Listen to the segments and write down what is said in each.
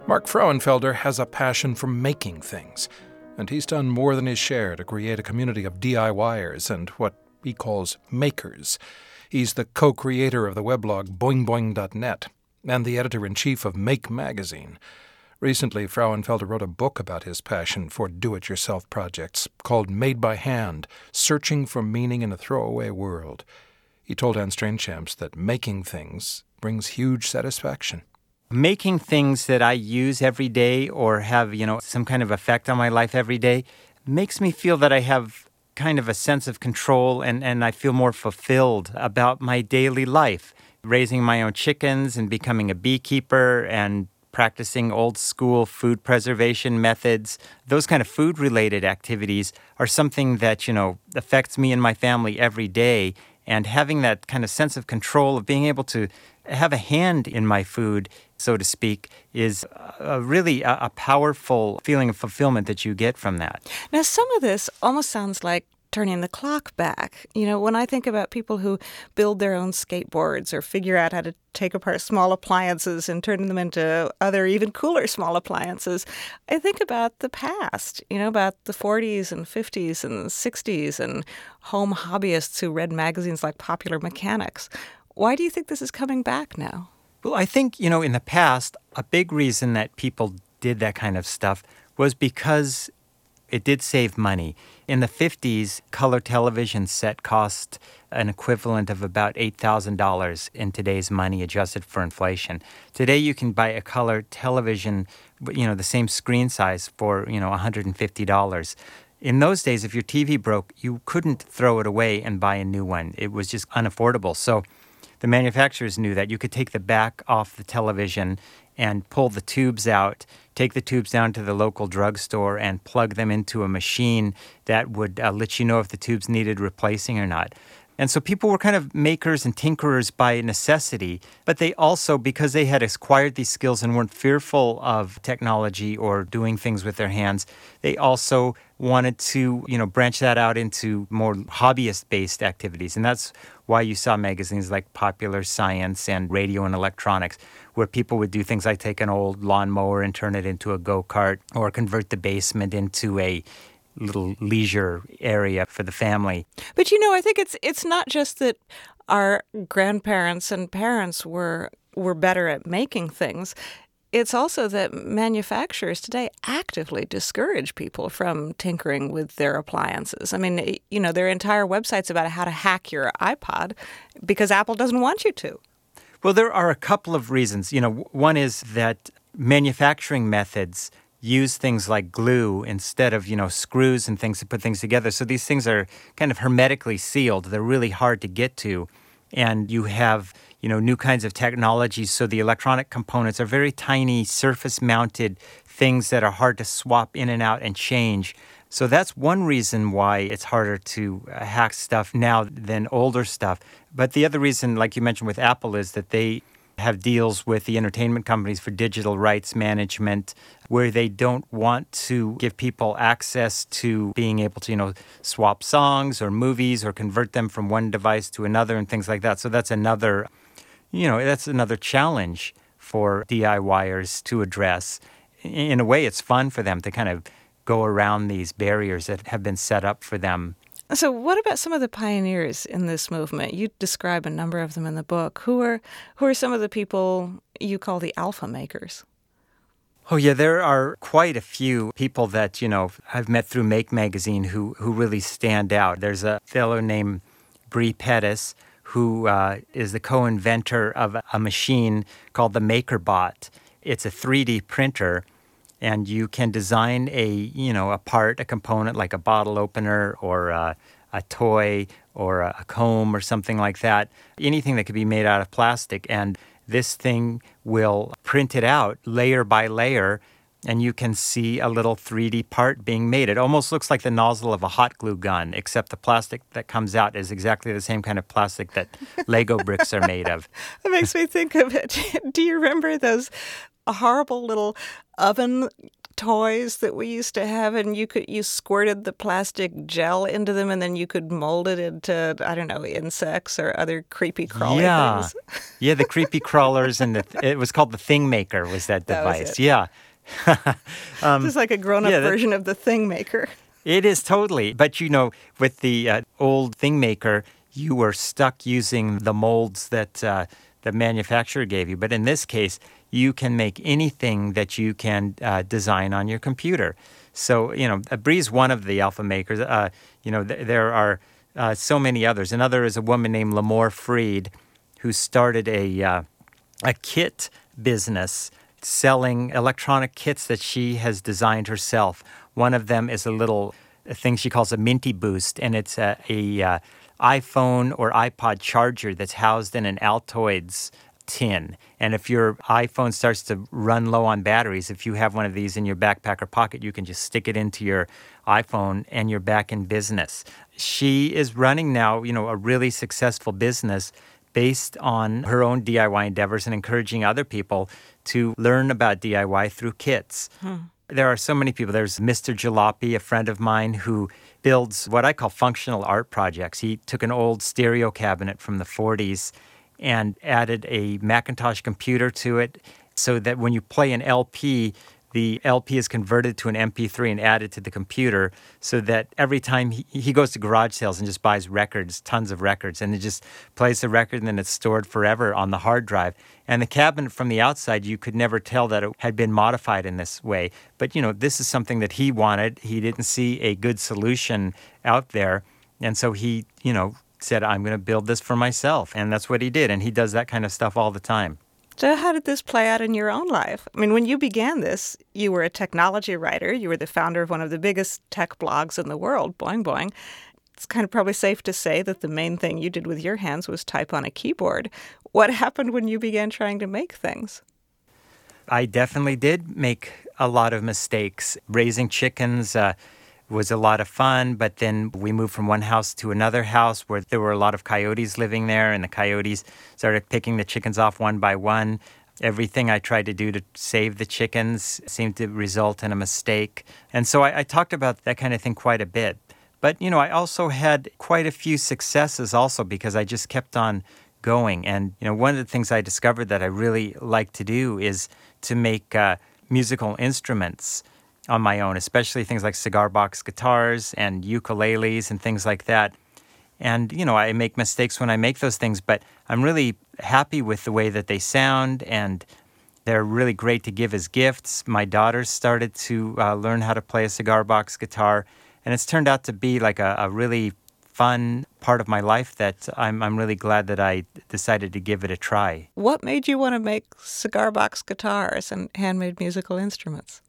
Mark Frauenfelder has a passion for making things, and he's done more than his share to create a community of DIYers and what he calls makers. He's the co-creator of the weblog boingboing.net and the editor-in-chief of Make magazine. Recently, Frauenfelder wrote a book about his passion for do-it-yourself projects called Made by Hand, Searching for Meaning in a Throwaway World. He told Anne Strainchamps that making things brings huge satisfaction. Making things that I use every day or have, some kind of effect on my life every day makes me feel that I have kind of a sense of control and I feel more fulfilled about my daily life. Raising my own chickens and becoming a beekeeper and practicing old school food preservation methods, those kind of food-related activities are something that, affects me and my family every day. And having that kind of sense of control of being able to have a hand in my food, so to speak, is really a powerful feeling of fulfillment that you get from that. Now, some of this almost sounds like turning the clock back. When I think about people who build their own skateboards or figure out how to take apart small appliances and turn them into other, even cooler small appliances, I think about the past, about the 40s and 50s and 60s and home hobbyists who read magazines like Popular Mechanics. Why do you think this is coming back now? Well, I think, in the past, a big reason that people did that kind of stuff was because it did save money. In the 50s, color television set cost an equivalent of about $8,000 in today's money, adjusted for inflation. Today, you can buy a color television, the same screen size for, $150. In those days, if your TV broke, you couldn't throw it away and buy a new one. It was just unaffordable. So the manufacturers knew that you could take the back off the television and pull the tubes out, take the tubes down to the local drugstore and plug them into a machine that would let you know if the tubes needed replacing or not. And so people were kind of makers and tinkerers by necessity, but they also, because they had acquired these skills and weren't fearful of technology or doing things with their hands, they also wanted to, branch that out into more hobbyist-based activities. And that's why you saw magazines like Popular Science and Radio and Electronics, where people would do things like take an old lawnmower and turn it into a go-kart or convert the basement into a little leisure area for the family. But I think it's not just that our grandparents and parents were better at making things. It's also that manufacturers today actively discourage people from tinkering with their appliances. I mean, there are entire websites about how to hack your iPod because Apple doesn't want you to. Well, there are a couple of reasons. One is that manufacturing methods use things like glue instead of, screws and things to put things together. So these things are kind of hermetically sealed. They're really hard to get to. And you have, new kinds of technologies. So the electronic components are very tiny, surface-mounted things that are hard to swap in and out and change. So that's one reason why it's harder to hack stuff now than older stuff. But the other reason, like you mentioned with Apple, is that they have deals with the entertainment companies for digital rights management where they don't want to give people access to being able to, swap songs or movies or convert them from one device to another and things like that. So that's another, that's another challenge for DIYers to address. In a way, it's fun for them to kind of go around these barriers that have been set up for them. So what about some of the pioneers in this movement? You describe a number of them in the book. Who are some of the people you call the alpha makers? Oh, yeah, there are quite a few people that, I've met through Make magazine who really stand out. There's a fellow named Bree Pettis who is the co-inventor of a machine called the MakerBot. It's a 3D printer, and you can design a part, a component like a bottle opener or a toy or a comb or something like that, anything that could be made out of plastic. And this thing will print it out layer by layer, and you can see a little 3D part being made. It almost looks like the nozzle of a hot glue gun, except the plastic that comes out is exactly the same kind of plastic that Lego bricks are made of. That makes me think of it. Do you remember those horrible little oven toys that we used to have, and you squirted the plastic gel into them, and then you could mold it into, I don't know, insects or other creepy crawly things. Yeah, the creepy crawlers, and it was called the Thing Maker, was that device. Was it. Yeah. It's like a grown-up version of the Thing Maker. It is totally. But, with the old Thing Maker, you were stuck using the molds that the manufacturer gave you. But in this case, you can make anything that you can design on your computer. So, Bree's one of the alpha makers. There are so many others. Another is a woman named Lamore Freed, who started a kit business selling electronic kits that she has designed herself. One of them is a thing she calls a Minty Boost, and it's a iPhone or iPod charger that's housed in an Altoids tin. And if your iPhone starts to run low on batteries, if you have one of these in your backpack or pocket, you can just stick it into your iPhone and you're back in business. She is running now, a really successful business based on her own DIY endeavors and encouraging other people to learn about DIY through kits. There are so many people. There's Mr. Jalopy, a friend of mine, who builds what I call functional art projects. He took an old stereo cabinet from the 40s and added a Macintosh computer to it so that when you play an LP, the LP is converted to an MP3 and added to the computer so that every time he goes to garage sales and just buys records, tons of records, and it just plays the record and then it's stored forever on the hard drive. And the cabinet from the outside, you could never tell that it had been modified in this way. But, this is something that he wanted. He didn't see a good solution out there. And so he, said, I'm going to build this for myself. And that's what he did. And he does that kind of stuff all the time. So how did this play out in your own life? I mean, when you began this, you were a technology writer. You were the founder of one of the biggest tech blogs in the world, Boing Boing. It's kind of probably safe to say that the main thing you did with your hands was type on a keyboard. What happened when you began trying to make things? I definitely did make a lot of mistakes. Raising chickens was a lot of fun, but then we moved from one house to another house where there were a lot of coyotes living there, and the coyotes started picking the chickens off one by one. Everything I tried to do to save the chickens seemed to result in a mistake. And so I talked about that kind of thing quite a bit. But, I also had quite a few successes also because I just kept on going. And, one of the things I discovered that I really like to do is to make musical instruments on my own, especially things like cigar box guitars and ukuleles and things like that. And, I make mistakes when I make those things, but I'm really happy with the way that they sound, and they're really great to give as gifts. My daughters started to learn how to play a cigar box guitar, and it's turned out to be like a really fun part of my life that I'm really glad that I decided to give it a try. What made you want to make cigar box guitars and handmade musical instruments?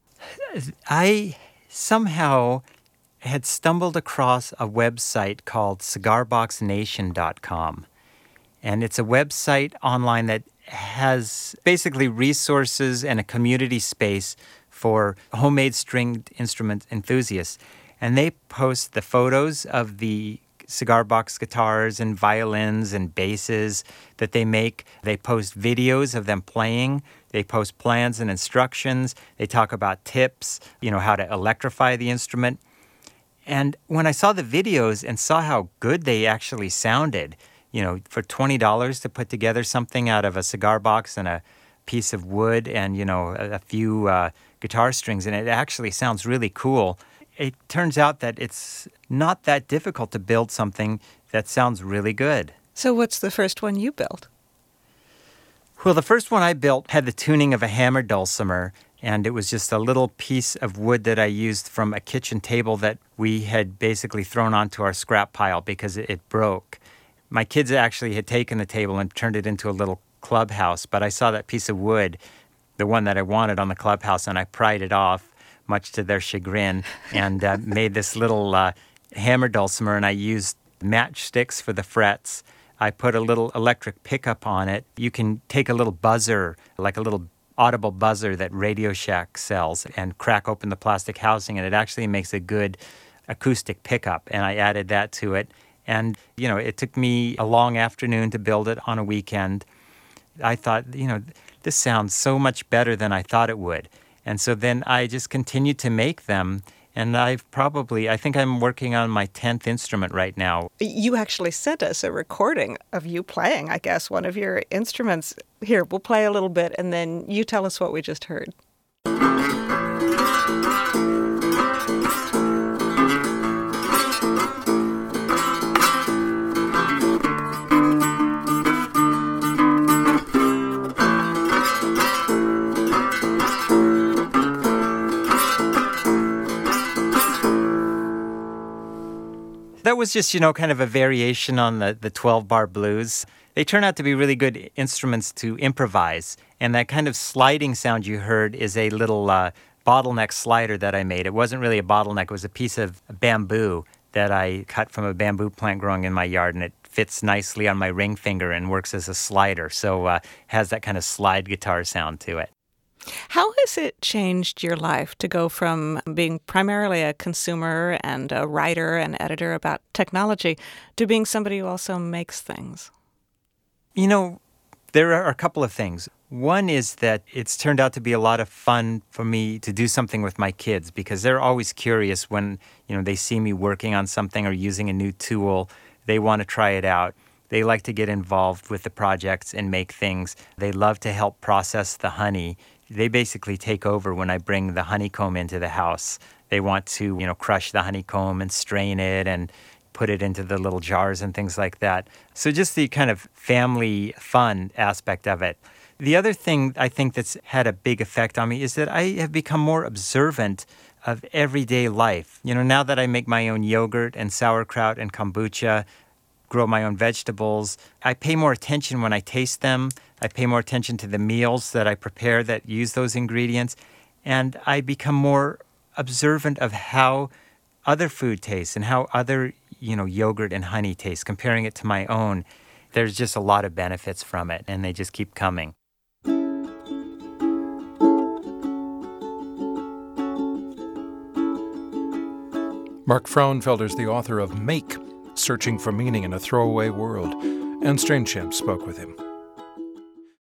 I somehow had stumbled across a website called cigarboxnation.com. And it's a website online that has basically resources and a community space for homemade stringed instrument enthusiasts. And they post the photos of the cigar box guitars and violins and basses that they make. They post videos of them playing. They post plans and instructions. They talk about tips, how to electrify the instrument. And when I saw the videos and saw how good they actually sounded, for $20 to put together something out of a cigar box and a piece of wood and, a few guitar strings, and it actually sounds really cool. It turns out that it's not that difficult to build something that sounds really good. So what's the first one you built? Well, the first one I built had the tuning of a hammer dulcimer, and it was just a little piece of wood that I used from a kitchen table that we had basically thrown onto our scrap pile because it broke. My kids actually had taken the table and turned it into a little clubhouse, but I saw that piece of wood, the one that I wanted, on the clubhouse, and I pried it off, much to their chagrin, and made this little hammer dulcimer, and I used matchsticks for the frets. I put a little electric pickup on it. You can take a little buzzer, like a little audible buzzer that Radio Shack sells, and crack open the plastic housing, and it actually makes a good acoustic pickup, and I added that to it. And, it took me a long afternoon to build it on a weekend. I thought, this sounds so much better than I thought it would. And so then I just continued to make them. And I think I'm working on my 10th instrument right now. You actually sent us a recording of you playing, I guess, one of your instruments. Here, we'll play a little bit, and then you tell us what we just heard. That was just, kind of a variation on the 12-bar blues. They turn out to be really good instruments to improvise. And that kind of sliding sound you heard is a little bottleneck slider that I made. It wasn't really a bottleneck. It was a piece of bamboo that I cut from a bamboo plant growing in my yard, and it fits nicely on my ring finger and works as a slider. So has that kind of slide guitar sound to it. How has it changed your life to go from being primarily a consumer and a writer and editor about technology to being somebody who also makes things? There are a couple of things. One is that it's turned out to be a lot of fun for me to do something with my kids because they're always curious when, they see me working on something or using a new tool. They want to try it out. They like to get involved with the projects and make things. They love to help process the honey. They basically take over when I bring the honeycomb into the house. They want to, crush the honeycomb and strain it and put it into the little jars and things like that. So just the kind of family fun aspect of it. The other thing I think that's had a big effect on me is that I have become more observant of everyday life. Now that I make my own yogurt and sauerkraut and kombucha, grow my own vegetables, I pay more attention when I taste them. I pay more attention to the meals that I prepare that use those ingredients. And I become more observant of how other food tastes and how other, yogurt and honey taste, comparing it to my own. There's just a lot of benefits from it, and they just keep coming. Mark Frauenfelder is the author of Make, Searching for Meaning in a Throwaway World, and Strainchamp spoke with him.